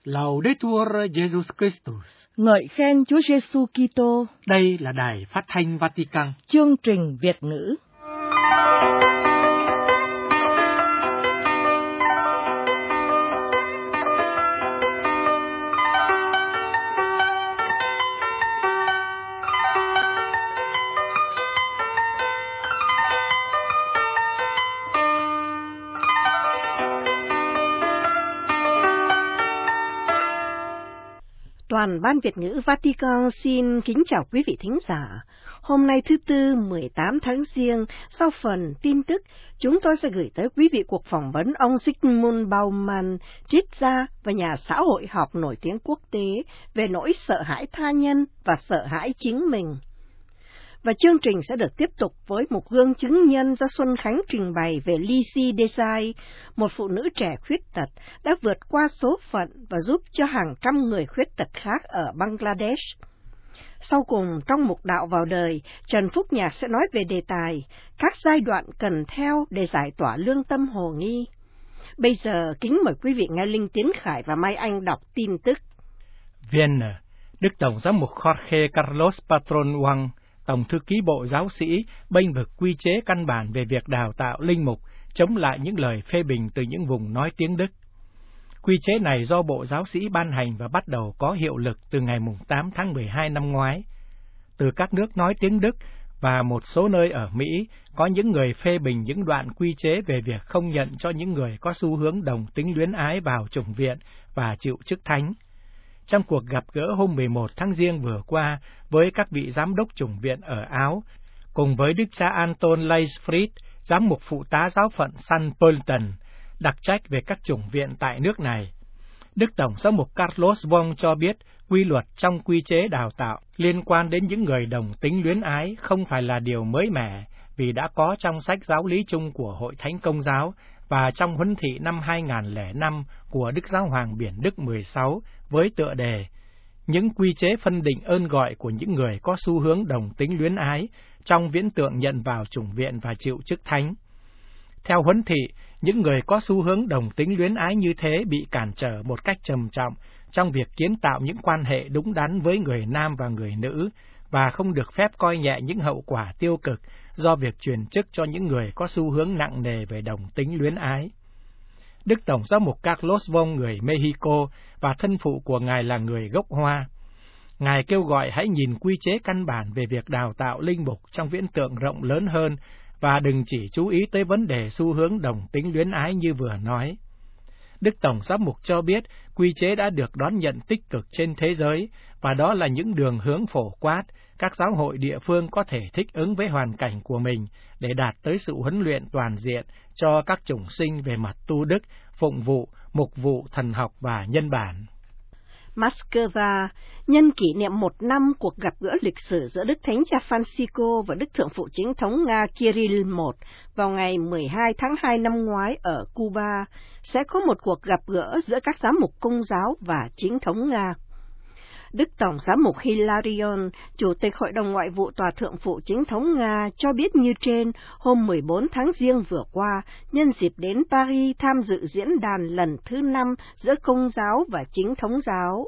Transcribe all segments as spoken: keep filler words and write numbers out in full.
Laudetur Jesus Christus. Ngợi khen Chúa Giêsu Kitô. Đây là Đài Phát thanh Vatican. Chương trình Việt ngữ. Toàn ban Việt ngữ Vatican xin kính chào quý vị thính giả. Hôm nay thứ Tư mười tám tháng Giêng, sau phần tin tức, chúng tôi sẽ gửi tới quý vị cuộc phỏng vấn ông Zygmunt Bauman, triết gia và nhà xã hội học nổi tiếng quốc tế về nỗi sợ hãi tha nhân và sợ hãi chính mình. Và chương trình sẽ được tiếp tục với một gương chứng nhân do Xuân Khánh trình bày về Lisi Desai, một phụ nữ trẻ khuyết tật đã vượt qua số phận và giúp cho hàng trăm người khuyết tật khác ở Bangladesh. Sau cùng, trong mục đạo vào đời, Trần Phúc Nhạc sẽ nói về đề tài các giai đoạn cần theo để giải tỏa lương tâm hồ nghi. Bây giờ, kính mời quý vị nghe Linh Tiến Khải và Mai Anh đọc tin tức. Vienna, Đức Tổng giám mục Jorge Carlos Patron Wang, Tổng thư ký Bộ Giáo sĩ, bênh vực quy chế căn bản về việc đào tạo linh mục, chống lại những lời phê bình từ những vùng nói tiếng Đức. Quy chế này do Bộ Giáo sĩ ban hành và bắt đầu có hiệu lực từ ngày tám tháng mười hai năm ngoái. Từ các nước nói tiếng Đức và một số nơi ở Mỹ, có những người phê bình những đoạn quy chế về việc không nhận cho những người có xu hướng đồng tính luyến ái vào chủng viện và chịu chức thánh. Trong cuộc gặp gỡ hôm mười một tháng Giêng vừa qua với các vị giám đốc chủng viện ở Áo, cùng với Đức cha Anton Leisfried, giám mục phụ tá giáo phận San Pölten, đặc trách về các chủng viện tại nước này, Đức Tổng giám mục Carlos Wong cho biết quy luật trong quy chế đào tạo liên quan đến những người đồng tính luyến ái không phải là điều mới mẻ, vì đã có trong sách giáo lý chung của Hội Thánh Công giáo và trong huấn thị năm hai nghìn không trăm lẻ năm của Đức Giáo hoàng Biển Đức mười sáu với tựa đề những quy chế phân định ơn gọi của những người có xu hướng đồng tính luyến ái trong viễn tượng nhận vào chủng viện và chịu chức thánh. Theo huấn thị, những người có xu hướng đồng tính luyến ái như thế bị cản trở một cách trầm trọng trong việc kiến tạo những quan hệ đúng đắn với người nam và người nữ, và không được phép coi nhẹ những hậu quả tiêu cực do việc truyền chức cho những người có xu hướng nặng nề về đồng tính luyến ái. Đức Tổng giám mục Carlos Wong người Mexico và thân phụ của Ngài là người gốc Hoa. Ngài kêu gọi hãy nhìn quy chế căn bản về việc đào tạo linh mục trong viễn tượng rộng lớn hơn và đừng chỉ chú ý tới vấn đề xu hướng đồng tính luyến ái như vừa nói. Đức Tổng giám mục cho biết quy chế đã được đón nhận tích cực trên thế giới, và đó là những đường hướng phổ quát, các giáo hội địa phương có thể thích ứng với hoàn cảnh của mình để đạt tới sự huấn luyện toàn diện cho các chủng sinh về mặt tu đức, phụng vụ, mục vụ, thần học và nhân bản. Moscow, nhân kỷ niệm một năm cuộc gặp gỡ lịch sử giữa Đức Thánh Cha Francisco và Đức Thượng phụ Chính thống Nga Kirill đệ nhị vào ngày mười hai tháng hai năm ngoái ở Cuba, sẽ có một cuộc gặp gỡ giữa các giám mục Công giáo và Chính thống Nga. Đức Tổng giám mục Hilarion, Chủ tịch Hội đồng Ngoại vụ Tòa Thượng phụ Chính thống Nga, cho biết như trên hôm mười bốn tháng Giêng vừa qua, nhân dịp đến Paris tham dự diễn đàn lần thứ năm giữa Công giáo và Chính thống giáo.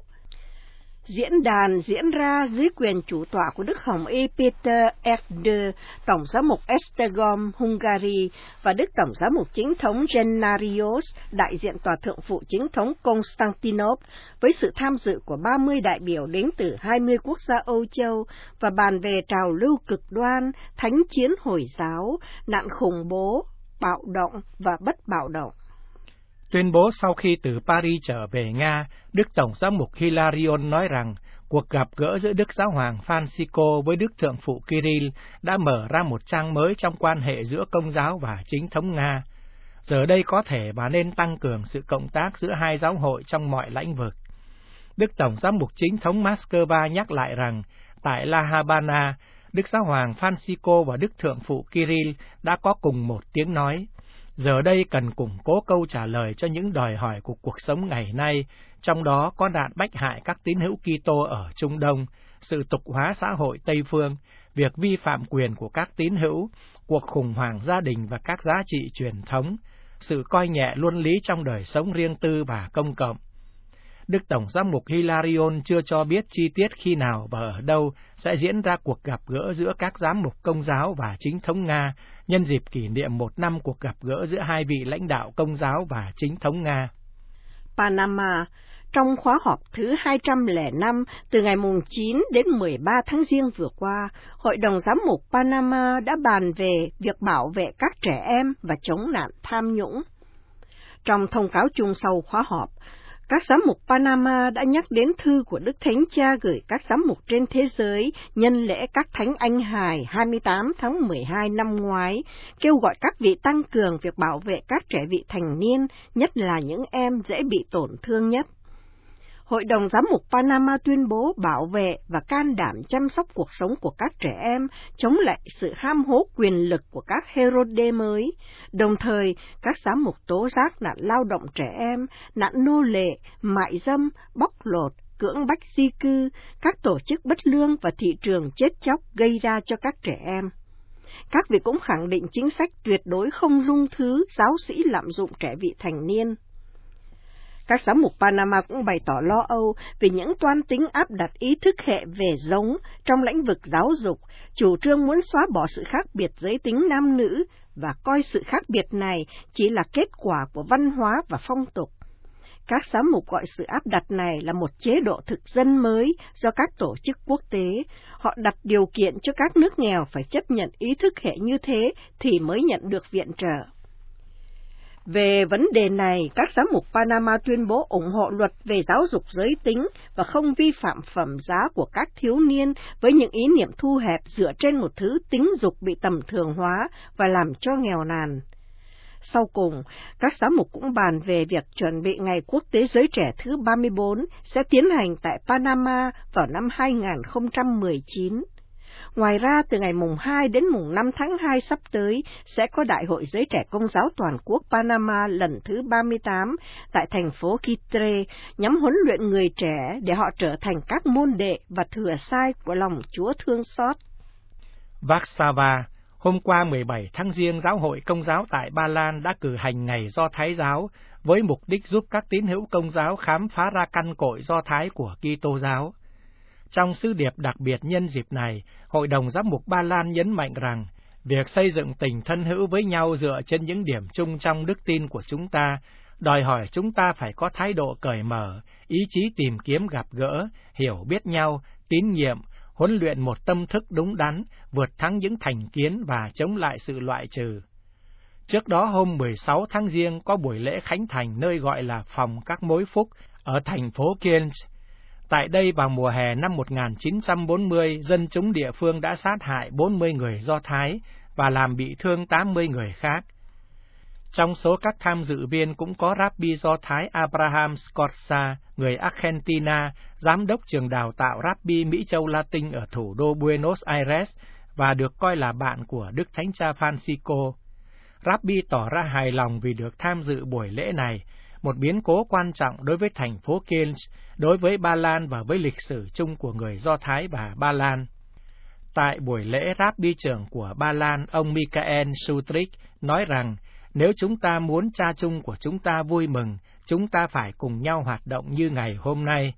Diễn đàn diễn ra dưới quyền chủ tọa của Đức Hồng Y Peter Erde, Tổng giám mục Esztergom, Hungary, và Đức Tổng giám mục Chính thống Gennarios, đại diện Tòa Thượng phụ Chính thống Constantinople, với sự tham dự của ba mươi đại biểu đến từ hai mươi quốc gia Âu Châu, và bàn về trào lưu cực đoan, thánh chiến Hồi giáo, nạn khủng bố, bạo động và bất bạo động. Tuyên bố sau khi từ Paris trở về Nga, Đức Tổng giám mục Hilarion nói rằng cuộc gặp gỡ giữa Đức Giáo hoàng Francisco với Đức Thượng phụ Kirill đã mở ra một trang mới trong quan hệ giữa Công giáo và Chính thống Nga. Giờ đây có thể và nên tăng cường sự cộng tác giữa hai giáo hội trong mọi lĩnh vực. Đức Tổng giám mục Chính thống Moscow nhắc lại rằng, tại La Habana, Đức Giáo hoàng Francisco và Đức Thượng phụ Kirill đã có cùng một tiếng nói. Giờ đây cần củng cố câu trả lời cho những đòi hỏi của cuộc sống ngày nay, trong đó có nạn bách hại các tín hữu Kitô ở Trung Đông, sự tục hóa xã hội Tây Phương, việc vi phạm quyền của các tín hữu, cuộc khủng hoảng gia đình và các giá trị truyền thống, sự coi nhẹ luân lý trong đời sống riêng tư và công cộng. Đức Tổng giám mục Hilarion chưa cho biết chi tiết khi nào và ở đâu sẽ diễn ra cuộc gặp gỡ giữa các giám mục Công giáo và chính thống Nga nhân dịp kỷ niệm một năm cuộc gặp gỡ giữa hai vị lãnh đạo Công giáo và chính thống Nga. Panama. Trong khóa họp thứ hai trăm lẻ năm từ ngày chín đến mười ba tháng Giêng vừa qua, Hội đồng Giám mục Panama đã bàn về việc bảo vệ các trẻ em và chống nạn tham nhũng. Trong thông cáo chung sau khóa họp, các giám mục Panama đã nhắc đến thư của Đức Thánh Cha gửi các giám mục trên thế giới nhân lễ các Thánh Anh Hài hai mươi tám tháng mười hai năm ngoái, kêu gọi các vị tăng cường việc bảo vệ các trẻ vị thành niên, nhất là những em dễ bị tổn thương nhất. Hội đồng Giám mục Panama tuyên bố bảo vệ và can đảm chăm sóc cuộc sống của các trẻ em, chống lại sự ham hố quyền lực của các Herode mới. Đồng thời, các giám mục tố giác nạn lao động trẻ em, nạn nô lệ, mại dâm, bóc lột, cưỡng bách di cư, các tổ chức bất lương và thị trường chết chóc gây ra cho các trẻ em. Các vị cũng khẳng định chính sách tuyệt đối không dung thứ giáo sĩ lạm dụng trẻ vị thành niên. Các giám mục Panama cũng bày tỏ lo âu về những toan tính áp đặt ý thức hệ về giống trong lĩnh vực giáo dục, chủ trương muốn xóa bỏ sự khác biệt giới tính nam nữ và coi sự khác biệt này chỉ là kết quả của văn hóa và phong tục. Các giám mục gọi sự áp đặt này là một chế độ thực dân mới do các tổ chức quốc tế. Họ đặt điều kiện cho các nước nghèo phải chấp nhận ý thức hệ như thế thì mới nhận được viện trợ. Về vấn đề này, các giám mục Panama tuyên bố ủng hộ luật về giáo dục giới tính và không vi phạm phẩm giá của các thiếu niên với những ý niệm thu hẹp dựa trên một thứ tính dục bị tầm thường hóa và làm cho nghèo nàn. Sau cùng, các giám mục cũng bàn về việc chuẩn bị Ngày Quốc tế Giới Trẻ thứ ba mươi bốn sẽ tiến hành tại Panama vào năm hai nghìn không trăm mười chín. Ngoài ra, từ ngày mùng hai đến mùng năm tháng hai sắp tới sẽ có Đại hội Giới Trẻ Công giáo Toàn quốc Panama lần thứ ba mươi tám tại thành phố Chitre, nhằm huấn luyện người trẻ để họ trở thành các môn đệ và thừa sai của lòng Chúa thương xót. Warsaw. Hôm qua mười bảy tháng Giêng, Giáo hội Công giáo tại Ba Lan đã cử hành Ngày Do Thái giáo với mục đích giúp các tín hữu Công giáo khám phá ra căn cội Do Thái của Kitô giáo. Trong sứ điệp đặc biệt nhân dịp này, Hội đồng Giám mục Ba Lan nhấn mạnh rằng việc xây dựng tình thân hữu với nhau dựa trên những điểm chung trong đức tin của chúng ta, đòi hỏi chúng ta phải có thái độ cởi mở, ý chí tìm kiếm gặp gỡ, hiểu biết nhau, tín nhiệm, huấn luyện một tâm thức đúng đắn, vượt thắng những thành kiến và chống lại sự loại trừ. Trước đó hôm mười sáu tháng Giêng có buổi lễ khánh thành nơi gọi là Phòng các mối phúc ở thành phố Kielce. Tại đây vào mùa hè năm một nghìn chín trăm bốn mươi, dân chúng địa phương đã sát hại bốn mươi người Do Thái và làm bị thương tám mươi người khác. Trong số các tham dự viên cũng có Rabbi Do Thái Abraham Scorza, người Argentina, giám đốc trường đào tạo Rabbi Mỹ Châu Latin ở thủ đô Buenos Aires và được coi là bạn của Đức Thánh Cha Francisco. Rabbi tỏ ra hài lòng vì được tham dự buổi lễ này, một biến cố quan trọng đối với thành phố Kielce, đối với Ba Lan và với lịch sử chung của người Do Thái và Ba Lan. Tại buổi lễ, Rabbi trưởng của Ba Lan, ông Michael Sutrik, nói rằng nếu chúng ta muốn cha chung của chúng ta vui mừng, chúng ta phải cùng nhau hoạt động như ngày hôm nay.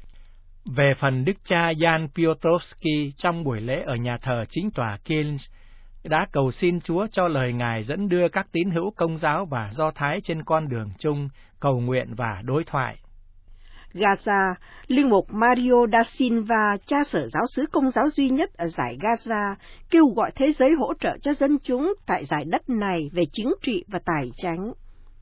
Về phần Đức cha Jan Piotrowski, trong buổi lễ ở nhà thờ chính tòa Kielce, đã cầu xin Chúa cho lời Ngài dẫn đưa các tín hữu Công giáo và Do Thái trên con đường chung, cầu nguyện và đối thoại. Gaza, Linh mục Mario da Silva, cha sở giáo xứ Công giáo duy nhất ở giải Gaza, kêu gọi thế giới hỗ trợ cho dân chúng tại giải đất này về chính trị và tài chánh.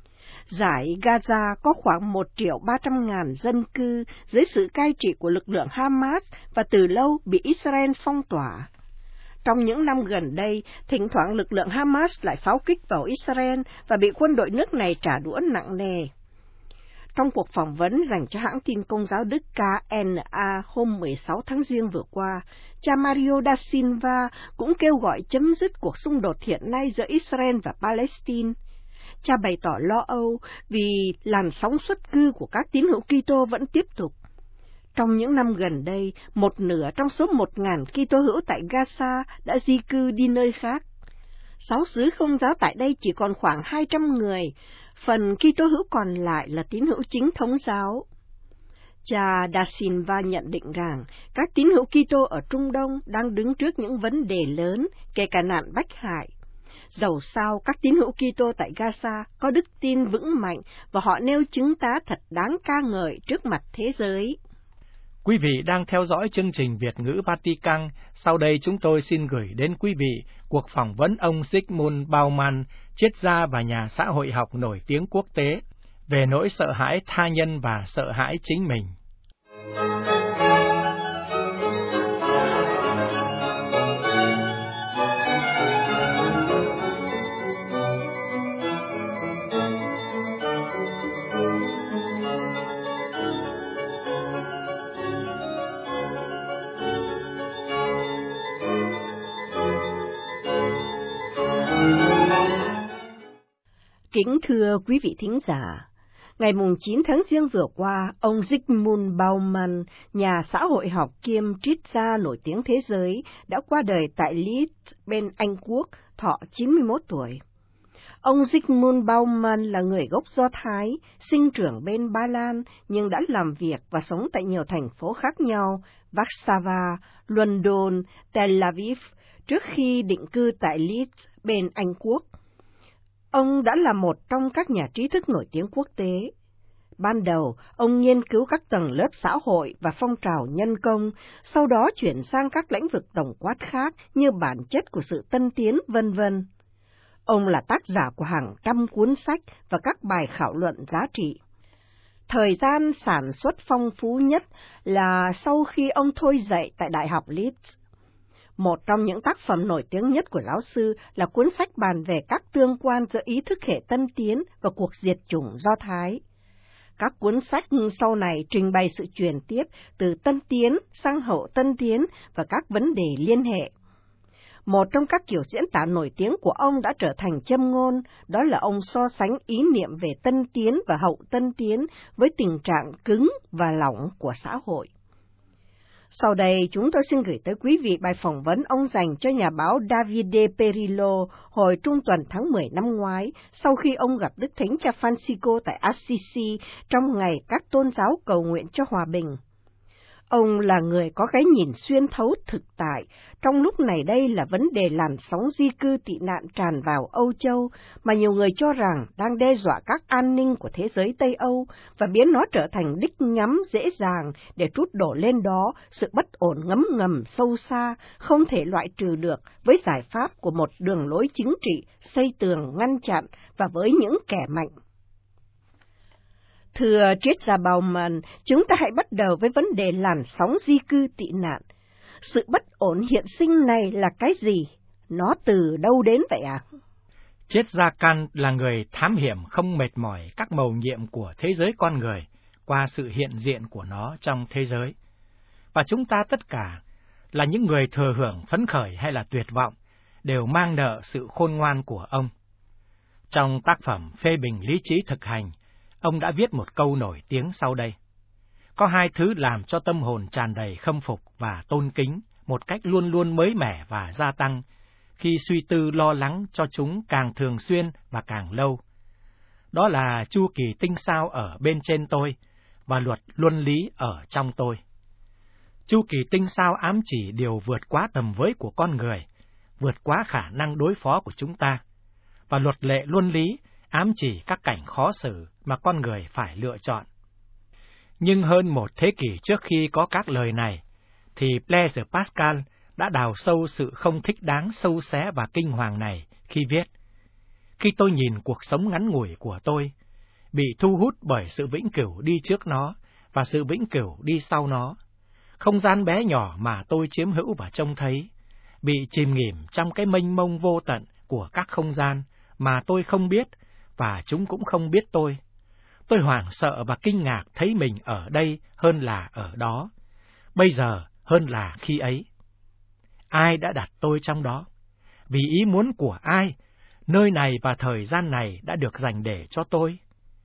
Giải Gaza có khoảng một triệu ba trăm ngàn dân cư dưới sự cai trị của lực lượng Hamas và từ lâu bị Israel phong tỏa. Trong những năm gần đây, thỉnh thoảng lực lượng Hamas lại pháo kích vào Israel và bị quân đội nước này trả đũa nặng nề. Trong cuộc phỏng vấn dành cho hãng tin Công giáo Đức K N A hôm mười sáu tháng Giêng vừa qua, cha Mario da Silva cũng kêu gọi chấm dứt cuộc xung đột hiện nay giữa Israel và Palestine. Cha bày tỏ lo âu vì làn sóng xuất cư của các tín hữu Kitô vẫn tiếp tục. Trong những năm gần đây, một nửa trong số một nghìn Kitô hữu tại Gaza đã di cư đi nơi khác. Sáu xứ Công giáo tại đây chỉ còn khoảng hai trăm người, phần Kitô hữu còn lại là tín hữu chính thống giáo. Cha Da Silva nhận định rằng các tín hữu Kitô ở Trung Đông đang đứng trước những vấn đề lớn, kể cả nạn bách hại. Dầu sao, các tín hữu Kitô tại Gaza có đức tin vững mạnh và họ nêu chứng tá thật đáng ca ngợi trước mặt thế giới. Quý vị đang theo dõi chương trình Việt ngữ Vatican. Sau đây chúng tôi xin gửi đến quý vị cuộc phỏng vấn ông Zygmunt Bauman, triết gia và nhà xã hội học nổi tiếng quốc tế, về nỗi sợ hãi tha nhân và sợ hãi chính mình. Kính thưa quý vị thính giả, ngày chín tháng Giêng vừa qua, ông Zygmunt Bauman, nhà xã hội học kiêm triết gia nổi tiếng thế giới, đã qua đời tại Leeds bên Anh Quốc, thọ chín mươi mốt tuổi. Ông Zygmunt Bauman là người gốc Do Thái, sinh trưởng bên Ba Lan, nhưng đã làm việc và sống tại nhiều thành phố khác nhau, Warsaw, London, Tel Aviv, trước khi định cư tại Leeds bên Anh Quốc. Ông đã là một trong các nhà trí thức nổi tiếng quốc tế. Ban đầu, ông nghiên cứu các tầng lớp xã hội và phong trào nhân công, sau đó chuyển sang các lĩnh vực tổng quát khác như bản chất của sự tân tiến, vân vân. Ông là tác giả của hàng trăm cuốn sách và các bài khảo luận giá trị. Thời gian sản xuất phong phú nhất là sau khi ông thôi dạy tại Đại học Leeds. Một trong những tác phẩm nổi tiếng nhất của giáo sư là cuốn sách bàn về các tương quan giữa ý thức hệ tân tiến và cuộc diệt chủng Do Thái. Các cuốn sách sau này trình bày sự chuyển tiếp từ tân tiến sang hậu tân tiến và các vấn đề liên hệ. Một trong các kiểu diễn tả nổi tiếng của ông đã trở thành châm ngôn, đó là ông so sánh ý niệm về tân tiến và hậu tân tiến với tình trạng cứng và lỏng của xã hội. Sau đây, chúng tôi xin gửi tới quý vị bài phỏng vấn ông dành cho nhà báo Davide Perillo hồi trung tuần tháng mười năm ngoái, sau khi ông gặp Đức Thánh Cha Francisco tại Assisi trong ngày các tôn giáo cầu nguyện cho hòa bình. Ông là người có cái nhìn xuyên thấu thực tại, trong lúc này đây là vấn đề làn sóng di cư tị nạn tràn vào Âu Châu, mà nhiều người cho rằng đang đe dọa các an ninh của thế giới Tây Âu và biến nó trở thành đích nhắm dễ dàng để trút đổ lên đó sự bất ổn ngấm ngầm sâu xa, không thể loại trừ được với giải pháp của một đường lối chính trị, xây tường, ngăn chặn và với những kẻ mạnh. Thưa triết gia Bauman, chúng ta hãy bắt đầu với vấn đề làn sóng di cư tị nạn. Sự bất ổn hiện sinh này là cái gì? Nó từ đâu đến vậy ạ? À? Triết gia Kant là người thám hiểm không mệt mỏi các mầu nhiệm của thế giới con người qua sự hiện diện của nó trong thế giới. Và chúng ta tất cả là những người thừa hưởng phấn khởi hay là tuyệt vọng đều mang nợ sự khôn ngoan của ông. Trong tác phẩm Phê bình lý trí thực hành, ông đã viết một câu nổi tiếng sau đây. Có hai thứ làm cho tâm hồn tràn đầy khâm phục và tôn kính một cách luôn luôn mới mẻ và gia tăng, khi suy tư lo lắng cho chúng càng thường xuyên và càng lâu. Đó là chu kỳ tinh sao ở bên trên tôi và luật luân lý ở trong tôi. Chu kỳ tinh sao ám chỉ điều vượt quá tầm với của con người, vượt quá khả năng đối phó của chúng ta, và luật lệ luân lý ám chỉ các cảnh khó xử mà con người phải lựa chọn. Nhưng hơn một thế kỷ trước khi có các lời này, thì Blaise Pascal đã đào sâu sự không thích đáng sâu xé và kinh hoàng này khi viết: Khi tôi nhìn cuộc sống ngắn ngủi của tôi, bị thu hút bởi sự vĩnh cửu đi trước nó và sự vĩnh cửu đi sau nó, không gian bé nhỏ mà tôi chiếm hữu và trông thấy, bị chìm nghỉm trong cái mênh mông vô tận của các không gian mà tôi không biết và chúng cũng không biết tôi. Tôi hoảng sợ và kinh ngạc thấy mình ở đây hơn là ở đó, bây giờ hơn là khi ấy. Ai đã đặt tôi trong đó? Vì ý muốn của ai, nơi này và thời gian này đã được dành để cho tôi?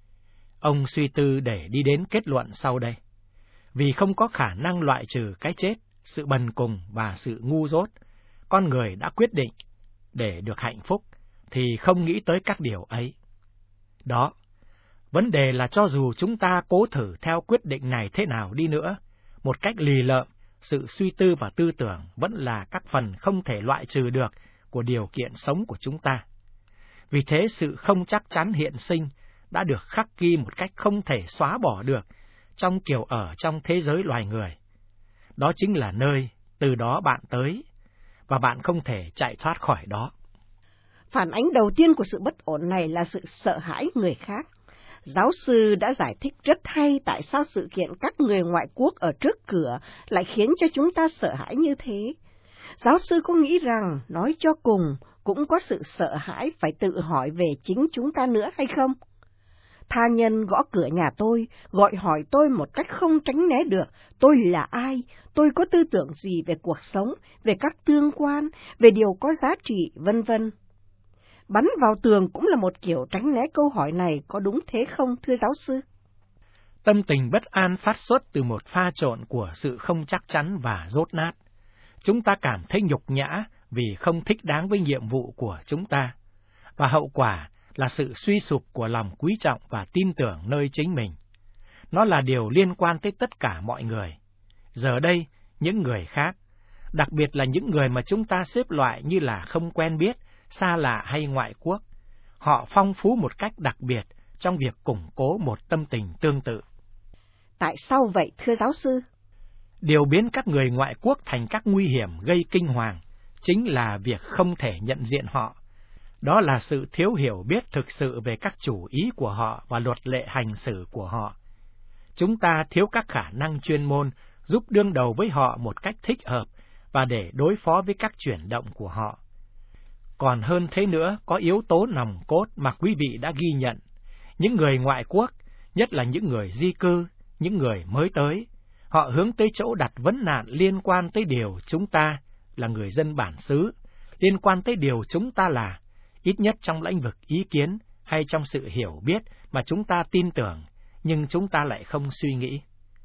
Ông suy tư để đi đến kết luận sau đây. Vì không có khả năng loại trừ cái chết, sự bần cùng và sự ngu dốt, con người đã quyết định, để được hạnh phúc, thì không nghĩ tới các điều ấy. Đó, Vấn đề là cho dù chúng ta cố thử theo quyết định này thế nào đi nữa, một cách lì lợm, sự suy tư và tư tưởng vẫn là các phần không thể loại trừ được của điều kiện sống của chúng ta. Vì thế sự không chắc chắn hiện sinh đã được khắc ghi một cách không thể xóa bỏ được trong kiểu ở trong thế giới loài người. Đó chính là nơi từ đó bạn tới, và bạn không thể chạy thoát khỏi đó. Phản ánh đầu tiên của sự bất ổn này là sự sợ hãi người khác. Giáo sư đã giải thích rất hay tại sao sự kiện các người ngoại quốc ở trước cửa lại khiến cho chúng ta sợ hãi như thế. Giáo sư có nghĩ rằng, nói cho cùng, cũng có sự sợ hãi phải tự hỏi về chính chúng ta nữa hay không? Tha nhân gõ cửa nhà tôi, gọi hỏi tôi một cách không tránh né được, tôi là ai, tôi có tư tưởng gì về cuộc sống, về các tương quan, về điều có giá trị, vân vân. Bắn vào tường cũng là một kiểu tránh né câu hỏi này, có đúng thế không, thưa giáo sư? Tâm tình bất an phát xuất từ một pha trộn của sự không chắc chắn và dốt nát. Chúng ta cảm thấy nhục nhã vì không thích đáng với nhiệm vụ của chúng ta, và hậu quả là sự suy sụp của lòng quý trọng và tin tưởng nơi chính mình. Nó là điều liên quan tới tất cả mọi người. Giờ đây, những người khác, đặc biệt là những người mà chúng ta xếp loại như là không quen biết, xa lạ hay ngoại quốc, họ phong phú một cách đặc biệt trong việc củng cố một tâm tình tương tự. Tại sao vậy, thưa giáo sư? Điều biến các người ngoại quốc thành các nguy hiểm gây kinh hoàng chính là việc không thể nhận diện họ. Đó là sự thiếu hiểu biết thực sự về các chủ ý của họ và luật lệ hành xử của họ. Chúng ta thiếu các khả năng chuyên môn giúp đương đầu với họ một cách thích hợp và để đối phó với các chuyển động của họ. Còn hơn thế nữa, có yếu tố nòng cốt mà quý vị đã ghi nhận. Những người ngoại quốc, nhất là những người di cư, những người mới tới, họ hướng tới chỗ đặt vấn nạn liên quan tới điều chúng ta là người dân bản xứ, liên quan tới điều chúng ta là, ít nhất trong lĩnh vực ý kiến hay trong sự hiểu biết mà chúng ta tin tưởng, nhưng chúng ta lại không suy nghĩ.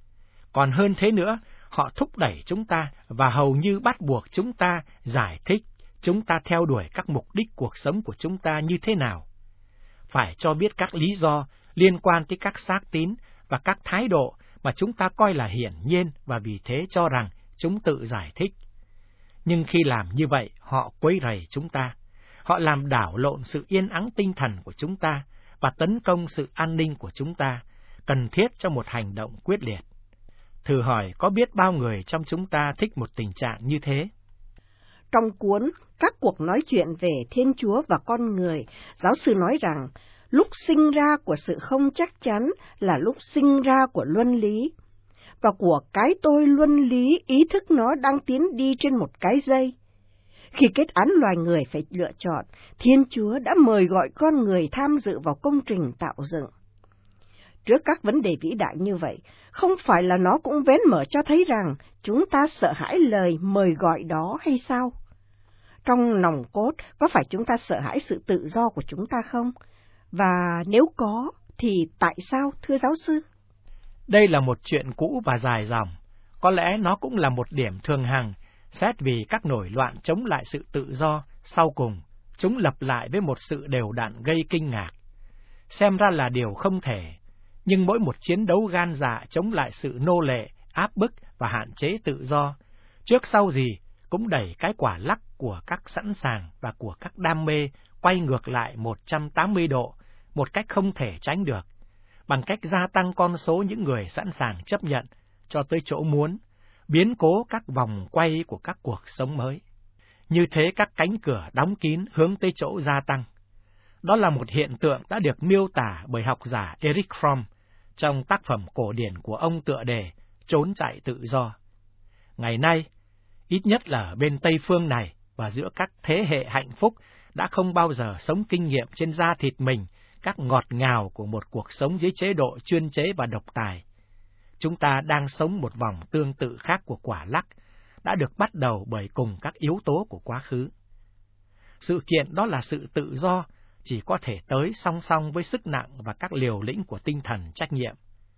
Còn hơn thế nữa, họ thúc đẩy chúng ta và hầu như bắt buộc chúng ta giải thích chúng ta theo đuổi các mục đích cuộc sống của chúng ta như thế nào. Phải cho biết các lý do liên quan tới các xác tín và các thái độ mà chúng ta coi là hiển nhiên và vì thế cho rằng chúng tự giải thích. Nhưng khi làm như vậy, họ quấy rầy chúng ta. Họ làm đảo lộn sự yên ắng tinh thần của chúng ta và tấn công sự an ninh của chúng ta, cần thiết cho một hành động quyết liệt. Thử hỏi có biết bao người trong chúng ta thích một tình trạng như thế? Trong cuốn Các cuộc nói chuyện về Thiên Chúa và con người, giáo sư nói rằng, lúc sinh ra của sự không chắc chắn là lúc sinh ra của luân lý, và của cái tôi luân lý ý thức nó đang tiến đi trên một cái dây. Khi kết án loài người phải lựa chọn, Thiên Chúa đã mời gọi con người tham dự vào công trình tạo dựng. Trước các vấn đề vĩ đại như vậy, không phải là nó cũng vén mở cho thấy rằng chúng ta sợ hãi lời mời gọi đó hay sao? Trong nòng cốt, có phải chúng ta sợ hãi sự tự do của chúng ta không? Và nếu có, thì tại sao, thưa giáo sư? Đây là một chuyện cũ và dài dòng. Có lẽ nó cũng là một điểm thường hằng, xét vì các nổi loạn chống lại sự tự do, sau cùng, chúng lập lại với một sự đều đặn gây kinh ngạc. Xem ra là điều không thể, nhưng mỗi một chiến đấu gan dạ chống lại sự nô lệ, áp bức và hạn chế tự do, trước sau gì cũng đẩy cái quả lắc của các sẵn sàng và của các đam mê quay ngược lại một trăm tám mươi độ, một cách không thể tránh được, bằng cách gia tăng con số những người sẵn sàng chấp nhận cho tới chỗ muốn, biến cố các vòng quay của các cuộc sống mới. Như thế các cánh cửa đóng kín hướng tới chỗ gia tăng. Đó là một hiện tượng đã được miêu tả bởi học giả Erich Fromm trong tác phẩm cổ điển của ông tựa đề Trốn chạy tự do. Ngày nay, ít nhất là ở bên Tây phương này và giữa các thế hệ hạnh phúc đã không bao giờ sống kinh nghiệm trên da thịt mình các ngọt ngào của một cuộc sống dưới chế độ chuyên chế và độc tài. Chúng ta đang sống một vòng tương tự khác của quả lắc, đã được bắt đầu bởi cùng các yếu tố của quá khứ. Sự kiện đó là sự tự do, chỉ có thể tới song song với sức nặng và các liều lĩnh của tinh thần trách nhiệm.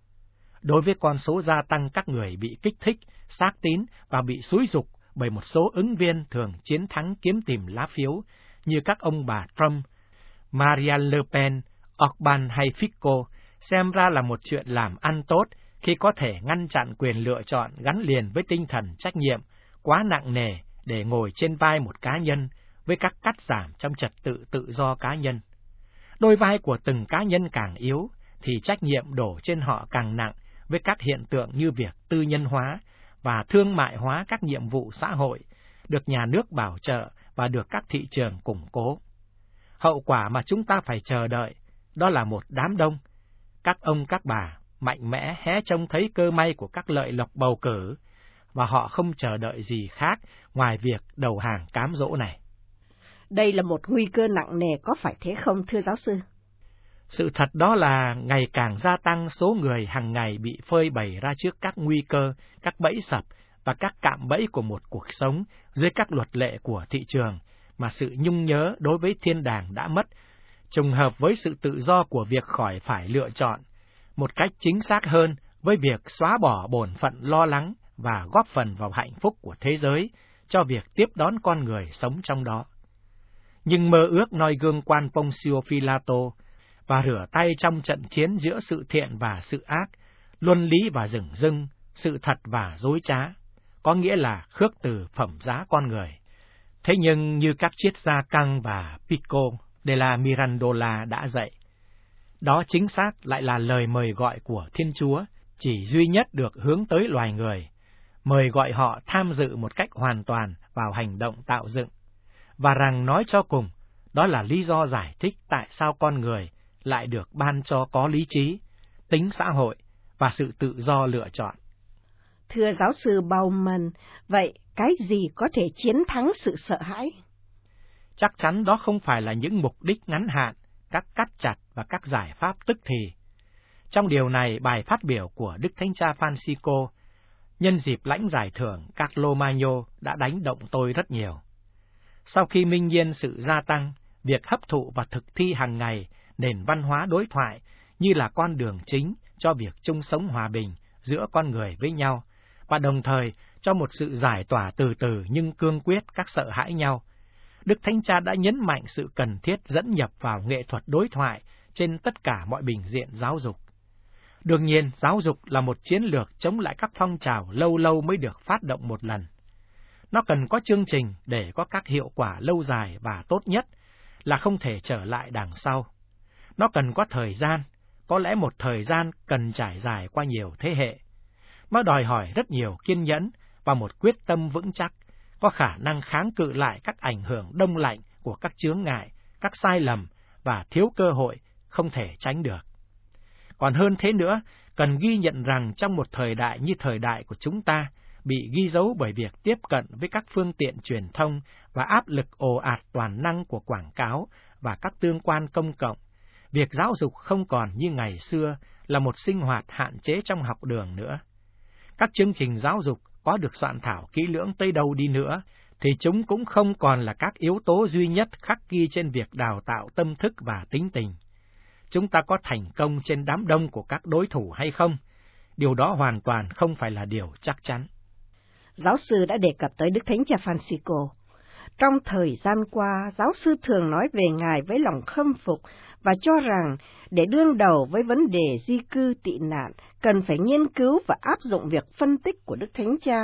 Đối với con số gia tăng các người bị kích thích, xác tín và bị xúi giục bởi một số ứng viên thường chiến thắng kiếm tìm lá phiếu như các ông bà Trump, Marine Le Pen, Orbán hay Fico, xem ra là một chuyện làm ăn tốt khi có thể ngăn chặn quyền lựa chọn gắn liền với tinh thần trách nhiệm quá nặng nề để ngồi trên vai một cá nhân với các cắt giảm trong trật tự tự do cá nhân. Đôi vai của từng cá nhân càng yếu, thì trách nhiệm đổ trên họ càng nặng với các hiện tượng như việc tư nhân hóa và thương mại hóa các nhiệm vụ xã hội, được nhà nước bảo trợ và được các thị trường củng cố. Hậu quả mà chúng ta phải chờ đợi, đó là một đám đông, các ông các bà mạnh mẽ hé trông thấy cơ may của các lợi lộc bầu cử, và họ không chờ đợi gì khác ngoài việc đầu hàng cám dỗ này. Đây là một nguy cơ nặng nề, có phải thế không, thưa giáo sư? Sự thật đó là ngày càng gia tăng số người hàng ngày bị phơi bày ra trước các nguy cơ, các bẫy sập và các cạm bẫy của một cuộc sống dưới các luật lệ của thị trường, mà sự nhung nhớ đối với thiên đàng đã mất, trùng hợp với sự tự do của việc khỏi phải lựa chọn, một cách chính xác hơn với việc xóa bỏ bổn phận lo lắng và góp phần vào hạnh phúc của thế giới cho việc tiếp đón con người sống trong đó. Nhưng mơ ước noi gương quan Poncio Pilato và rửa tay trong trận chiến giữa sự thiện và sự ác, luân lý và dửng dưng, sự thật và dối trá, có nghĩa là khước từ phẩm giá con người. Thế nhưng như các triết gia Kant và Pico della Mirandola đã dạy, đó chính xác lại là lời mời gọi của Thiên Chúa, chỉ duy nhất được hướng tới loài người, mời gọi họ tham dự một cách hoàn toàn vào hành động tạo dựng, và rằng nói cho cùng, đó là lý do giải thích tại sao con người lại được ban cho có lý trí, tính xã hội và sự tự do lựa chọn. Thưa giáo sư Bauman, vậy cái gì có thể chiến thắng sự sợ hãi? Chắc chắn đó không phải là những mục đích ngắn hạn, các cắt chặt và các giải pháp tức thì. Trong điều này, bài phát biểu của Đức Thánh Cha Francisco nhân dịp lãnh giải thưởng Carlo Magno đã đánh động tôi rất nhiều. Sau khi minh nhiên sự gia tăng, việc hấp thụ và thực thi hàng ngày nền văn hóa đối thoại như là con đường chính cho việc chung sống hòa bình giữa con người với nhau, và đồng thời cho một sự giải tỏa từ từ nhưng cương quyết các sợ hãi nhau, Đức Thánh Cha đã nhấn mạnh sự cần thiết dẫn nhập vào nghệ thuật đối thoại trên tất cả mọi bình diện giáo dục. Đương nhiên, giáo dục là một chiến lược chống lại các phong trào lâu lâu mới được phát động một lần. Nó cần có chương trình để có các hiệu quả lâu dài và tốt nhất là không thể trở lại đằng sau. Nó cần có thời gian, có lẽ một thời gian cần trải dài qua nhiều thế hệ. Nó đòi hỏi rất nhiều kiên nhẫn và một quyết tâm vững chắc, có khả năng kháng cự lại các ảnh hưởng đông lạnh của các chướng ngại, các sai lầm và thiếu cơ hội không thể tránh được. Còn hơn thế nữa, cần ghi nhận rằng trong một thời đại như thời đại của chúng ta, bị ghi dấu bởi việc tiếp cận với các phương tiện truyền thông và áp lực ồ ạt toàn năng của quảng cáo và các tương quan công cộng, việc giáo dục không còn như ngày xưa là một sinh hoạt hạn chế trong học đường nữa. Các chương trình giáo dục có được soạn thảo kỹ lưỡng tới đâu đi nữa, thì chúng cũng không còn là các yếu tố duy nhất khắc ghi trên việc đào tạo tâm thức và tính tình. Chúng ta có thành công trên đám đông của các đối thủ hay không? Điều đó hoàn toàn không phải là điều chắc chắn. Giáo sư đã đề cập tới Đức Thánh Cha Francisco. Trong thời gian qua, giáo sư thường nói về Ngài với lòng khâm phục và cho rằng để đương đầu với vấn đề di cư tị nạn, cần phải nghiên cứu và áp dụng việc phân tích của Đức Thánh Cha.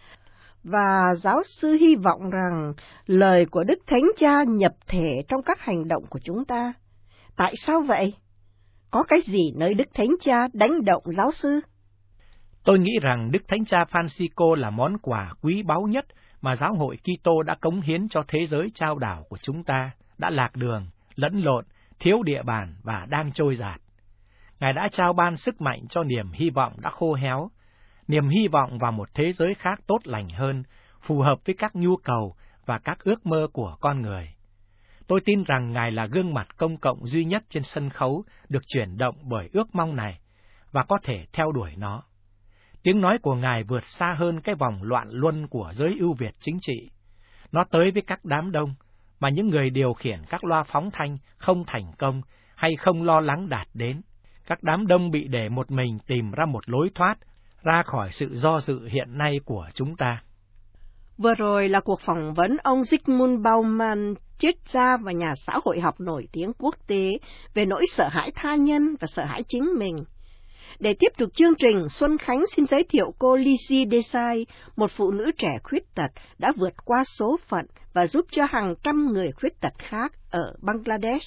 Và giáo sư hy vọng rằng lời của Đức Thánh Cha nhập thể trong các hành động của chúng ta. Tại sao vậy? Có cái gì nơi Đức Thánh Cha đánh động giáo sư? Tôi nghĩ rằng Đức Thánh Cha Francisco là món quà quý báu nhất mà giáo hội Kitô đã cống hiến cho thế giới trao đảo của chúng ta, đã lạc đường, lẫn lộn, thiếu địa bàn và đang trôi dạt. Ngài đã trao ban sức mạnh cho niềm hy vọng đã khô héo, niềm hy vọng vào một thế giới khác tốt lành hơn, phù hợp với các nhu cầu và các ước mơ của con người. Tôi tin rằng Ngài là gương mặt công cộng duy nhất trên sân khấu được chuyển động bởi ước mong này và có thể theo đuổi nó. Tiếng nói của Ngài vượt xa hơn cái vòng loạn luân của giới ưu việt chính trị. Nó tới với các đám đông, mà những người điều khiển các loa phóng thanh không thành công hay không lo lắng đạt đến. Các đám đông bị để một mình tìm ra một lối thoát ra khỏi sự do dự hiện nay của chúng ta. Vừa rồi là cuộc phỏng vấn ông Zygmunt Bauman, triết gia và nhà xã hội học nổi tiếng quốc tế về nỗi sợ hãi tha nhân và sợ hãi chính mình. Để tiếp tục chương trình, Xuân Khánh xin giới thiệu cô Lizzie Desai, một phụ nữ trẻ khuyết tật đã vượt qua số phận và giúp cho hàng trăm người khuyết tật khác ở Bangladesh.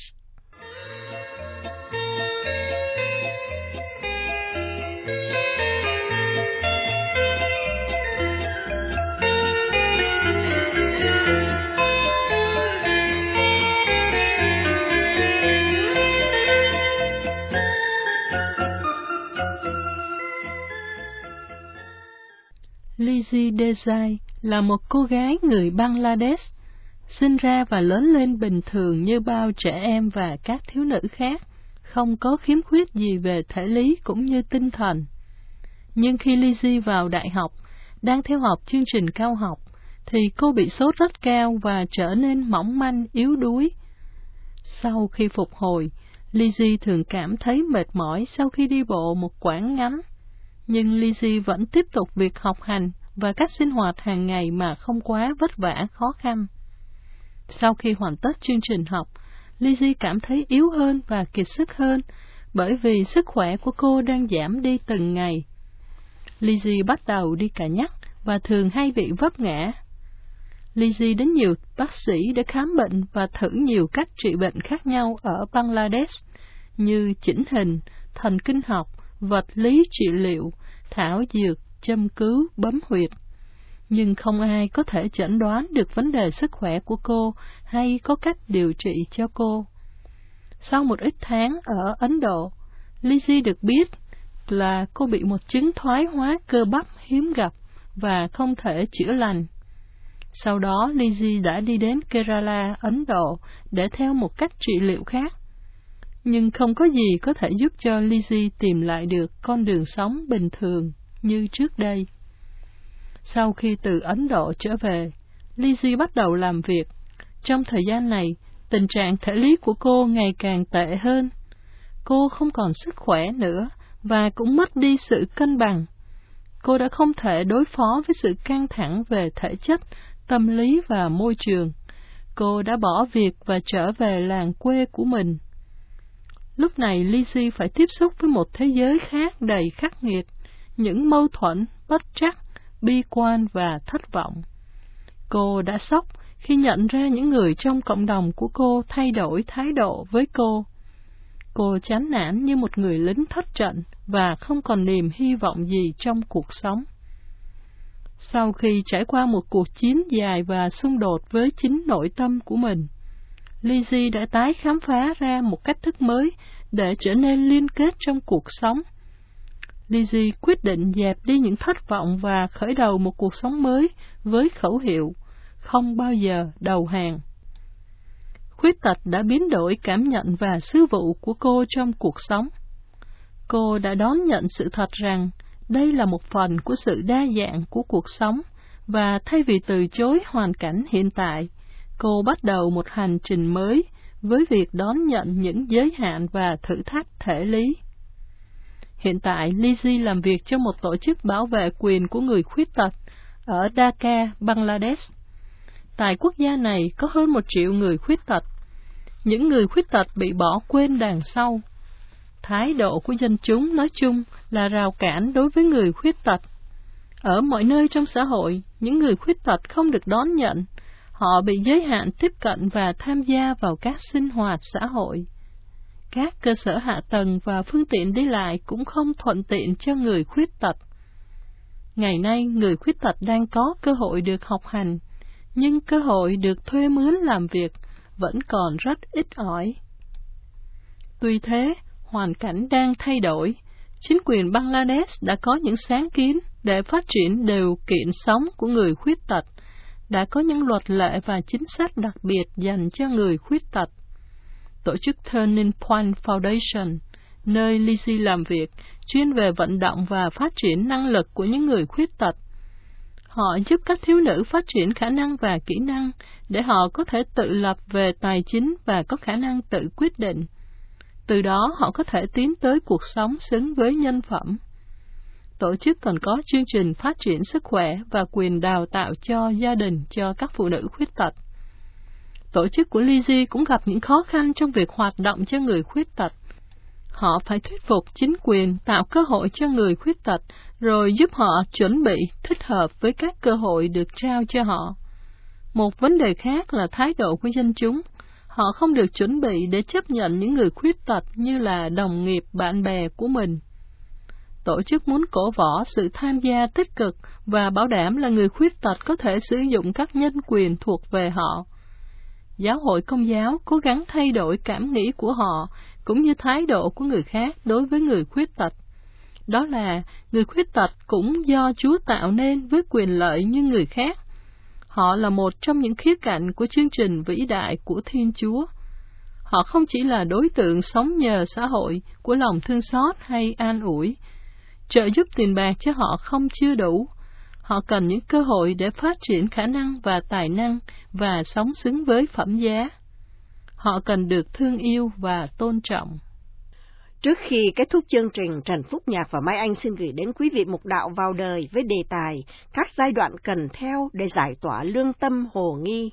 Lizzie Desai là một cô gái người Bangladesh, sinh ra và lớn lên bình thường như bao trẻ em và các thiếu nữ khác, không có khiếm khuyết gì về thể lý cũng như tinh thần. Nhưng khi Lizzie vào đại học, đang theo học chương trình cao học, thì cô bị sốt rất cao và trở nên mỏng manh, yếu đuối. Sau khi phục hồi, Lizzie thường cảm thấy mệt mỏi sau khi đi bộ một quãng ngắn. Nhưng Lizzie vẫn tiếp tục việc học hành và các sinh hoạt hàng ngày mà không quá vất vả khó khăn. Sau khi hoàn tất chương trình học, Lizzie cảm thấy yếu hơn và kiệt sức hơn bởi vì sức khỏe của cô đang giảm đi từng ngày. Lizzie bắt đầu đi cà nhắc và thường hay bị vấp ngã. Lizzie đến nhiều bác sĩ để khám bệnh và thử nhiều cách trị bệnh khác nhau ở Bangladesh như chỉnh hình, thần kinh học, vật lý trị liệu, thảo dược, châm cứu, bấm huyệt. Nhưng không ai có thể chẩn đoán được vấn đề sức khỏe của cô hay có cách điều trị cho cô. Sau một ít tháng ở Ấn Độ, Lizzie được biết là cô bị một chứng thoái hóa cơ bắp hiếm gặp và không thể chữa lành. Sau đó, Lizzie đã đi đến Kerala, Ấn Độ để theo một cách trị liệu khác. Nhưng không có gì có thể giúp cho Lizzie tìm lại được con đường sống bình thường như trước đây. Sau khi từ Ấn Độ trở về, Lizzie bắt đầu làm việc. Trong thời gian này, tình trạng thể lý của cô ngày càng tệ hơn. Cô không còn sức khỏe nữa và cũng mất đi sự cân bằng. Cô đã không thể đối phó với sự căng thẳng về thể chất, tâm lý và môi trường. Cô đã bỏ việc và trở về làng quê của mình. Lúc này Lizzie phải tiếp xúc với một thế giới khác đầy khắc nghiệt, những mâu thuẫn, bất trắc, bi quan và thất vọng. Cô đã sốc khi nhận ra những người trong cộng đồng của cô thay đổi thái độ với cô. Cô chán nản như một người lính thất trận và không còn niềm hy vọng gì trong cuộc sống. Sau khi trải qua một cuộc chiến dài và xung đột với chính nội tâm của mình, Lizzie đã tái khám phá ra một cách thức mới để trở nên liên kết trong cuộc sống. Lizzie quyết định dẹp đi những thất vọng và khởi đầu một cuộc sống mới với khẩu hiệu không bao giờ đầu hàng. Khuyết tật đã biến đổi cảm nhận và sứ vụ của cô trong cuộc sống. Cô đã đón nhận sự thật rằng đây là một phần của sự đa dạng của cuộc sống, và thay vì từ chối hoàn cảnh hiện tại, cô bắt đầu một hành trình mới với việc đón nhận những giới hạn và thử thách thể lý. Hiện tại, Lizzie làm việc cho một tổ chức bảo vệ quyền của người khuyết tật ở Dhaka, Bangladesh. Tại quốc gia này có hơn một triệu người khuyết tật. Những người khuyết tật bị bỏ quên đằng sau. Thái độ của dân chúng nói chung là rào cản đối với người khuyết tật. Ở mọi nơi trong xã hội, những người khuyết tật không được đón nhận. Họ bị giới hạn tiếp cận và tham gia vào các sinh hoạt xã hội. Các cơ sở hạ tầng và phương tiện đi lại cũng không thuận tiện cho người khuyết tật. Ngày nay, người khuyết tật đang có cơ hội được học hành, nhưng cơ hội được thuê mướn làm việc vẫn còn rất ít ỏi. Tuy thế, hoàn cảnh đang thay đổi. Chính quyền Bangladesh đã có những sáng kiến để phát triển điều kiện sống của người khuyết tật, đã có những luật lệ và chính sách đặc biệt dành cho người khuyết tật. Tổ chức Turning Point Foundation, nơi Lizzie làm việc, chuyên về vận động và phát triển năng lực của những người khuyết tật. Họ giúp các thiếu nữ phát triển khả năng và kỹ năng để họ có thể tự lập về tài chính và có khả năng tự quyết định. Từ đó họ có thể tiến tới cuộc sống xứng với nhân phẩm. Tổ chức còn có chương trình phát triển sức khỏe và quyền đào tạo cho gia đình cho các phụ nữ khuyết tật. Tổ chức của Lizzie cũng gặp những khó khăn trong việc hoạt động cho người khuyết tật. Họ phải thuyết phục chính quyền tạo cơ hội cho người khuyết tật, rồi giúp họ chuẩn bị thích hợp với các cơ hội được trao cho họ. Một vấn đề khác là thái độ của dân chúng. Họ không được chuẩn bị để chấp nhận những người khuyết tật như là đồng nghiệp, bạn bè của mình. Tổ chức muốn cổ võ sự tham gia tích cực và bảo đảm là người khuyết tật có thể sử dụng các nhân quyền thuộc về họ. Giáo hội Công giáo cố gắng thay đổi cảm nghĩ của họ, cũng như thái độ của người khác đối với người khuyết tật. Đó là, người khuyết tật cũng do Chúa tạo nên với quyền lợi như người khác. Họ là một trong những khía cạnh của chương trình vĩ đại của Thiên Chúa. Họ không chỉ là đối tượng sống nhờ xã hội của lòng thương xót hay an ủi. Trợ giúp tiền bạc cho họ không chưa đủ. Họ cần những cơ hội để phát triển khả năng và tài năng và sống xứng với phẩm giá. Họ cần được thương yêu và tôn trọng. Trước khi kết thúc chương trình, Trần Phúc Nhạc và Mai Anh xin gửi đến quý vị mục đạo vào đời với đề tài các giai đoạn cần theo để giải tỏa lương tâm hồ nghi.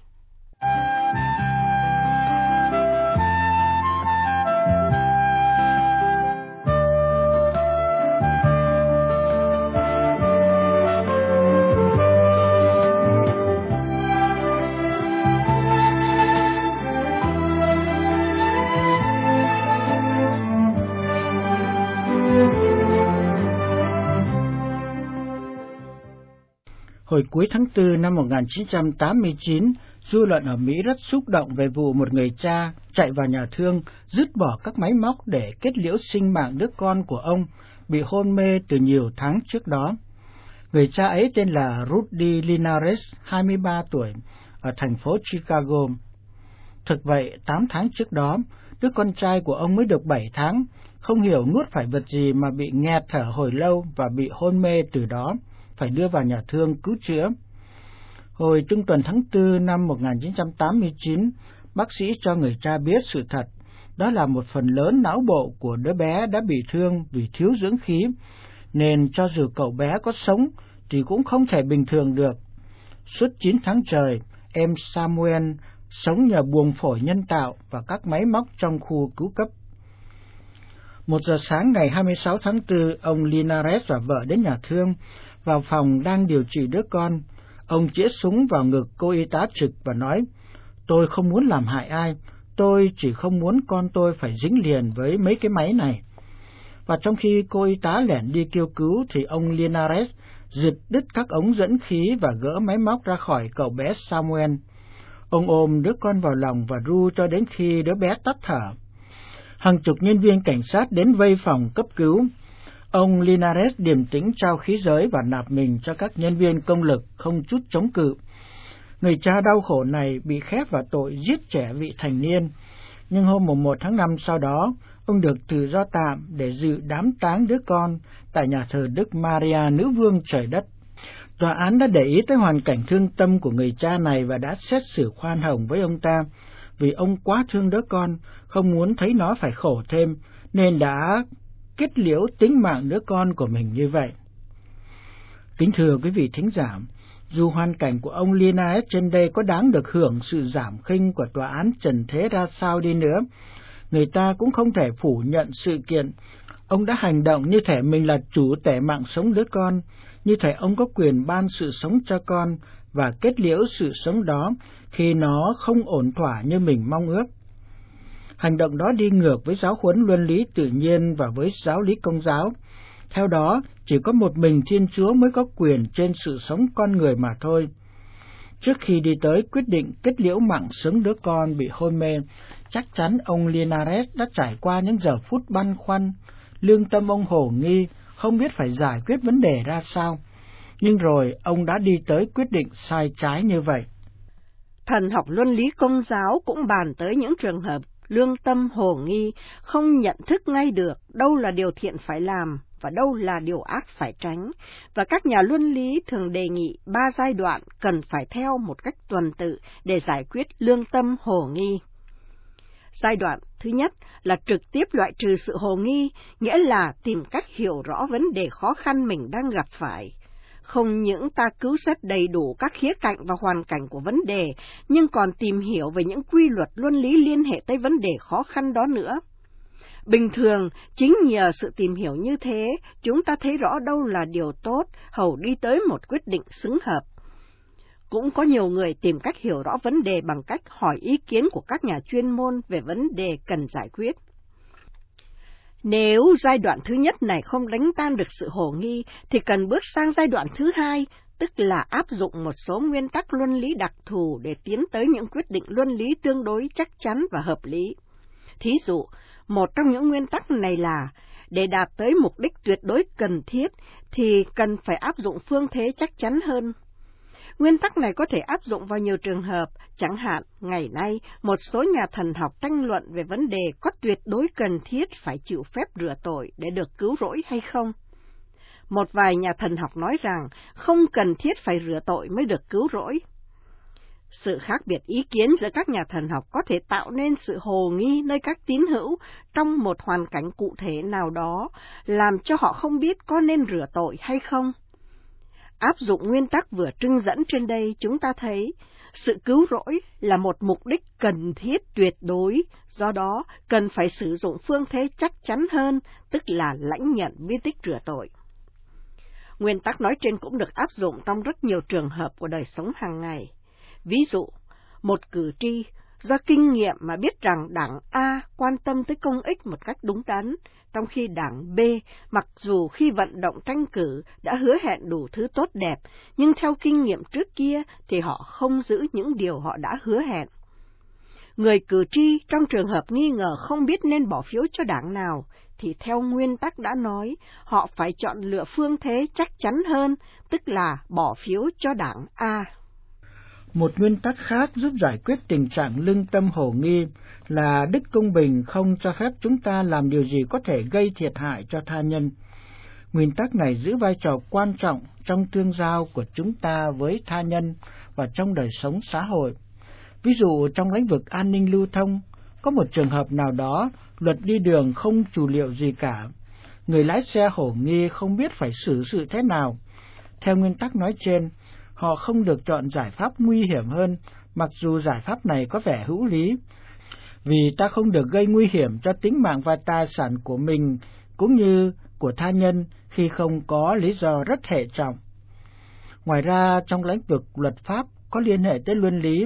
Hồi cuối tháng tư năm một nghìn chín trăm tám mươi chín, dư luận ở Mỹ rất xúc động về vụ một người cha chạy vào nhà thương, dứt bỏ các máy móc để kết liễu sinh mạng đứa con của ông bị hôn mê từ nhiều tháng trước đó. Người cha ấy tên là Rudy Linares, hai mươi ba tuổi, ở thành phố Chicago. Thực vậy, tám tháng trước đó, đứa con trai của ông mới được bảy tháng, không hiểu nuốt phải vật gì mà bị nghẹt thở hồi lâu và bị hôn mê từ đó, phải đưa vào nhà thương cứu chữa. Hồi trung tuần tháng tư năm một nghìn chín trăm tám mươi chín, bác sĩ cho người cha biết sự thật, đó là một phần lớn não bộ của đứa bé đã bị thương vì thiếu dưỡng khí, nên cho dù cậu bé có sống thì cũng không thể bình thường được. Suốt chín tháng trời, em Samuel sống nhờ buồng phổi nhân tạo và các máy móc trong khu cứu cấp. Một giờ sáng ngày hai mươi sáu tháng tư, ông Linares và vợ đến nhà thương, vào phòng đang điều trị đứa con. Ông chĩa súng vào ngực cô y tá trực và nói, tôi không muốn làm hại ai, tôi chỉ không muốn con tôi phải dính liền với mấy cái máy này. Và trong khi cô y tá lẻn đi kêu cứu thì ông Linares giật đứt các ống dẫn khí và gỡ máy móc ra khỏi cậu bé Samuel. Ông ôm đứa con vào lòng và ru cho đến khi đứa bé tắt thở. Hàng chục nhân viên cảnh sát đến vây phòng cấp cứu. Ông Linares điềm tĩnh trao khí giới và nạp mình cho các nhân viên công lực không chút chống cự. Người cha đau khổ này bị khép vào tội giết trẻ vị thành niên, nhưng hôm mùng một tháng năm sau đó, ông được tự do tạm để dự đám táng đứa con tại nhà thờ Đức Maria Nữ Vương Trời Đất. Tòa án đã để ý tới hoàn cảnh thương tâm của người cha này và đã xét xử khoan hồng với ông ta, vì ông quá thương đứa con, không muốn thấy nó phải khổ thêm, nên đã kết liễu tính mạng đứa con của mình như vậy. Kính thưa quý vị thính giả, dù hoàn cảnh của ông Linares trên đây có đáng được hưởng sự giảm khinh của tòa án trần thế ra sao đi nữa, người ta cũng không thể phủ nhận sự kiện. Ông đã hành động như thể mình là chủ tể mạng sống đứa con, như thể ông có quyền ban sự sống cho con và kết liễu sự sống đó khi nó không ổn thỏa như mình mong ước. Hành động đó đi ngược với giáo huấn luân lý tự nhiên và với giáo lý Công giáo. Theo đó, chỉ có một mình Thiên Chúa mới có quyền trên sự sống con người mà thôi. Trước khi đi tới quyết định kết liễu mạng sống đứa con bị hôn mê, chắc chắn ông Linares đã trải qua những giờ phút băn khoăn, lương tâm ông hồ nghi, không biết phải giải quyết vấn đề ra sao. Nhưng rồi ông đã đi tới quyết định sai trái như vậy. Thần học luân lý Công giáo cũng bàn tới những trường hợp lương tâm hồ nghi, không nhận thức ngay được đâu là điều thiện phải làm và đâu là điều ác phải tránh, và các nhà luân lý thường đề nghị ba giai đoạn cần phải theo một cách tuần tự để giải quyết lương tâm hồ nghi. Giai đoạn Thứ nhất là trực tiếp loại trừ sự hồ nghi, nghĩa là tìm cách hiểu rõ vấn đề khó khăn mình đang gặp phải. Không những ta cứu xét đầy đủ các khía cạnh và hoàn cảnh của vấn đề, nhưng còn tìm hiểu về những quy luật luân lý liên hệ tới vấn đề khó khăn đó nữa. Bình thường, chính nhờ sự tìm hiểu như thế, chúng ta thấy rõ đâu là điều tốt, hầu đi tới một quyết định xứng hợp. Cũng có nhiều người tìm cách hiểu rõ vấn đề bằng cách hỏi ý kiến của các nhà chuyên môn về vấn đề cần giải quyết. Nếu giai đoạn thứ nhất này không đánh tan được sự hồ nghi, thì cần bước sang giai đoạn thứ hai, tức là áp dụng một số nguyên tắc luân lý đặc thù để tiến tới những quyết định luân lý tương đối chắc chắn và hợp lý. Thí dụ, một trong những nguyên tắc này là, để đạt tới mục đích tuyệt đối cần thiết, thì cần phải áp dụng phương thế chắc chắn hơn. Nguyên tắc này có thể áp dụng vào nhiều trường hợp, chẳng hạn, ngày nay, một số nhà thần học tranh luận về vấn đề có tuyệt đối cần thiết phải chịu phép rửa tội để được cứu rỗi hay không. Một vài nhà thần học nói rằng không cần thiết phải rửa tội mới được cứu rỗi. Sự khác biệt ý kiến giữa các nhà thần học có thể tạo nên sự hồ nghi nơi các tín hữu trong một hoàn cảnh cụ thể nào đó, làm cho họ không biết có nên rửa tội hay không. Áp dụng nguyên tắc vừa trưng dẫn trên đây, chúng ta thấy sự cứu rỗi là một mục đích cần thiết tuyệt đối, do đó cần phải sử dụng phương thế chắc chắn hơn, tức là lãnh nhận bí tích rửa tội. Nguyên tắc nói trên cũng được áp dụng trong rất nhiều trường hợp của đời sống hàng ngày. Ví dụ, một cử tri do kinh nghiệm mà biết rằng đảng A quan tâm tới công ích một cách đúng đắn, trong khi đảng B, mặc dù khi vận động tranh cử đã hứa hẹn đủ thứ tốt đẹp, nhưng theo kinh nghiệm trước kia thì họ không giữ những điều họ đã hứa hẹn. Người cử tri trong trường hợp nghi ngờ không biết nên bỏ phiếu cho đảng nào, thì theo nguyên tắc đã nói, họ phải chọn lựa phương thế chắc chắn hơn, tức là bỏ phiếu cho đảng A. Một nguyên tắc khác giúp giải quyết tình trạng lương tâm hồ nghi là đức công bình không cho phép chúng ta làm điều gì có thể gây thiệt hại cho tha nhân. Nguyên tắc này giữ vai trò quan trọng trong tương giao của chúng ta với tha nhân và trong đời sống xã hội. Ví dụ trong lĩnh vực an ninh lưu thông, có một trường hợp nào đó luật đi đường không chủ liệu gì cả. Người lái xe hồ nghi không biết phải xử sự thế nào. Theo nguyên tắc nói trên, họ không được chọn giải pháp nguy hiểm hơn, mặc dù giải pháp này có vẻ hữu lý, vì ta không được gây nguy hiểm cho tính mạng và tài sản của mình cũng như của tha nhân khi không có lý do rất hệ trọng. Ngoài ra, trong lĩnh vực luật pháp có liên hệ tới luân lý,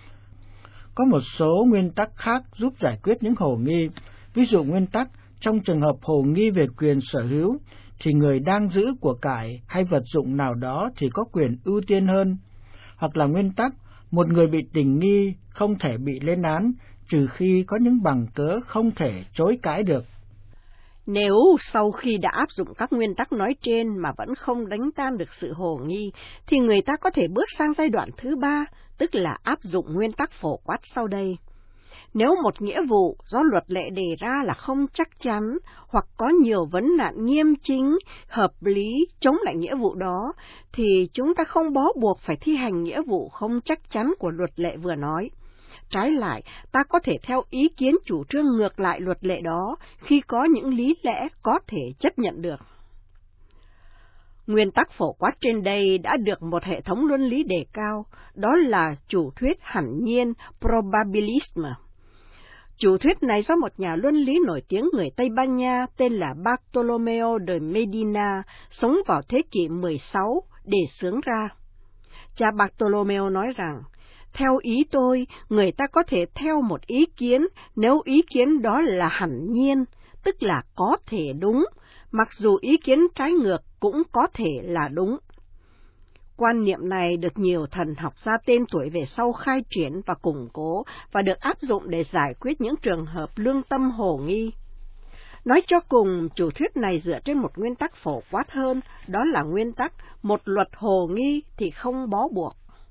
có một số nguyên tắc khác giúp giải quyết những hồ nghi. Ví dụ nguyên tắc trong trường hợp hồ nghi về quyền sở hữu, thì người đang giữ của cải hay vật dụng nào đó thì có quyền ưu tiên hơn. Hoặc là nguyên tắc, một người bị tình nghi không thể bị lên án, trừ khi có những bằng cớ không thể chối cãi được. Nếu sau khi đã áp dụng các nguyên tắc nói trên mà vẫn không đánh tan được sự hồ nghi, thì người ta có thể bước sang giai đoạn thứ ba, tức là áp dụng nguyên tắc phổ quát sau đây. Nếu một nghĩa vụ do luật lệ đề ra là không chắc chắn, hoặc có nhiều vấn nạn nghiêm chính, hợp lý chống lại nghĩa vụ đó, thì chúng ta không bó buộc phải thi hành nghĩa vụ không chắc chắn của luật lệ vừa nói. Trái lại, ta có thể theo ý kiến chủ trương ngược lại luật lệ đó khi có những lý lẽ có thể chấp nhận được. Nguyên tắc phổ quát trên đây đã được một hệ thống luân lý đề cao, đó là chủ thuyết hẳn nhiên probabilism. Chủ thuyết này do một nhà luân lý nổi tiếng người Tây Ban Nha tên là Bartolomeo de Medina sống vào thế kỷ mười sáu đề xướng ra. Cha Bartolomeo nói rằng, theo ý tôi, người ta có thể theo một ý kiến nếu ý kiến đó là hẳn nhiên, tức là có thể đúng, mặc dù ý kiến trái ngược cũng có thể là đúng. Quan niệm này được nhiều thần học gia tên tuổi về sau khai triển và củng cố và được áp dụng để giải quyết những trường hợp lương tâm hồ nghi. Nói cho cùng, chủ thuyết này dựa trên một nguyên tắc phổ quát hơn, đó là nguyên tắc một luật hồ nghi thì không bó buộc.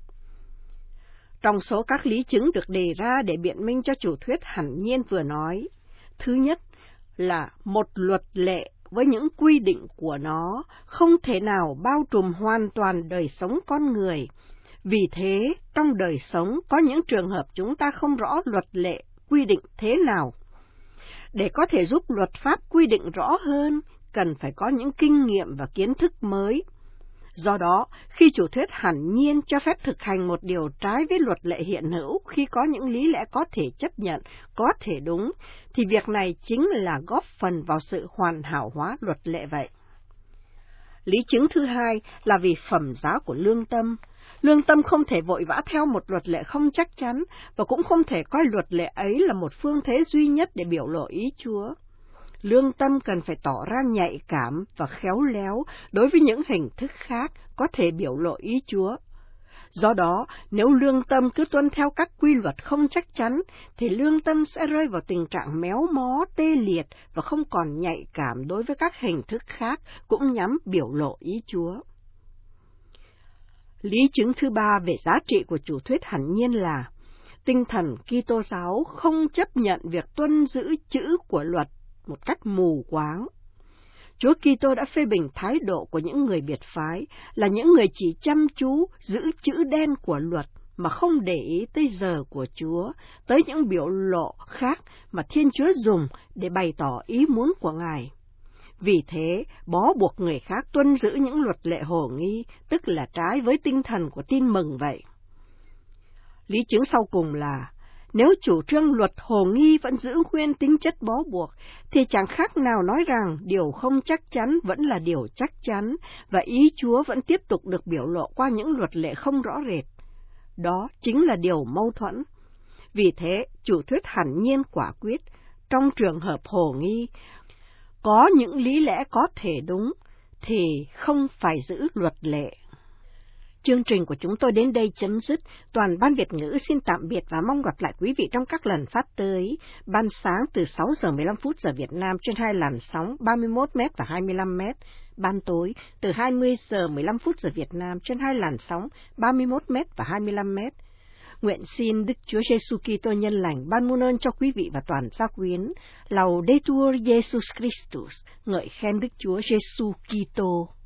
Trong số các lý chứng được đề ra để biện minh cho chủ thuyết hẳn nhiên vừa nói, thứ nhất là một luật lệ với những quy định của nó không thể nào bao trùm hoàn toàn đời sống con người. Vì thế, trong đời sống có những trường hợp chúng ta không rõ luật lệ quy định thế nào. Để có thể giúp luật pháp quy định rõ hơn, cần phải có những kinh nghiệm và kiến thức mới. Do đó, khi chủ thuyết hẳn nhiên cho phép thực hành một điều trái với luật lệ hiện hữu khi có những lý lẽ có thể chấp nhận, có thể đúng, thì việc này chính là góp phần vào sự hoàn hảo hóa luật lệ vậy. Lý chứng thứ hai là vì phẩm giá của lương tâm. Lương tâm không thể vội vã theo một luật lệ không chắc chắn, và cũng không thể coi luật lệ ấy là một phương thế duy nhất để biểu lộ ý Chúa. Lương tâm cần phải tỏ ra nhạy cảm và khéo léo đối với những hình thức khác có thể biểu lộ ý Chúa. Do đó, nếu lương tâm cứ tuân theo các quy luật không chắc chắn, thì lương tâm sẽ rơi vào tình trạng méo mó, tê liệt và không còn nhạy cảm đối với các hình thức khác cũng nhắm biểu lộ ý Chúa. Lý chứng thứ ba về giá trị của chủ thuyết hẳn nhiên là tinh thần Kitô giáo không chấp nhận việc tuân giữ chữ của luật một cách mù quáng. Chúa Kitô đã phê bình thái độ của những người biệt phái là những người chỉ chăm chú giữ chữ đen của luật mà không để ý tới giờ của Chúa, tới những biểu lộ khác mà Thiên Chúa dùng để bày tỏ ý muốn của Ngài. Vì thế, bó buộc người khác tuân giữ những luật lệ hồ nghi, tức là trái với tinh thần của tin mừng vậy. Lý chứng sau cùng là, nếu chủ trương luật hồ nghi vẫn giữ nguyên tính chất bó buộc, thì chẳng khác nào nói rằng điều không chắc chắn vẫn là điều chắc chắn, và ý Chúa vẫn tiếp tục được biểu lộ qua những luật lệ không rõ rệt. Đó chính là điều mâu thuẫn. Vì thế, chủ thuyết hẳn nhiên quả quyết, trong trường hợp hồ nghi, có những lý lẽ có thể đúng, thì không phải giữ luật lệ. Chương trình của chúng tôi đến đây chấm dứt. Toàn ban Việt ngữ xin tạm biệt và mong gặp lại quý vị trong các lần phát tới. Ban sáng từ sáu giờ mười lăm phút giờ Việt Nam trên hai làn sóng ba mươi mốt mét và hai mươi lăm mét. Ban tối từ hai mươi giờ mười lăm phút giờ Việt Nam trên hai làn sóng ba mươi mốt mét và hai mươi lăm mét. Nguyện xin Đức Chúa Giêsu Kitô nhân lành ban muôn ơn cho quý vị và toàn gia quyến. Laudetur Jesus Christus, ngợi khen Đức Chúa Giêsu Kitô.